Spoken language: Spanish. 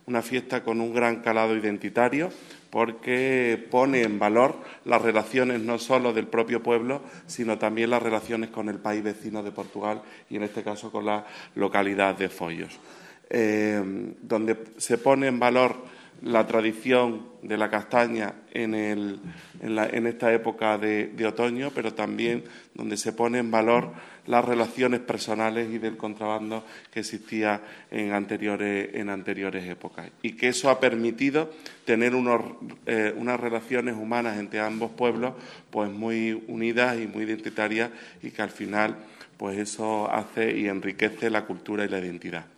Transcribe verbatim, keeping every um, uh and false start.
una fiesta con un gran calado identitario, porque pone en valor las relaciones no solo del propio pueblo, sino también las relaciones con el país vecino de Portugal y, en este caso, con la localidad de Foios, eh, donde se pone en valor la tradición de la castaña en, el, en, la, en esta época de, de otoño, pero también donde se pone en valor las relaciones personales y del contrabando que existía en anteriores, en anteriores épocas, y que eso ha permitido tener unos, eh, unas relaciones humanas entre ambos pueblos pues muy unidas y muy identitarias, y que al final pues eso hace y enriquece la cultura y la identidad.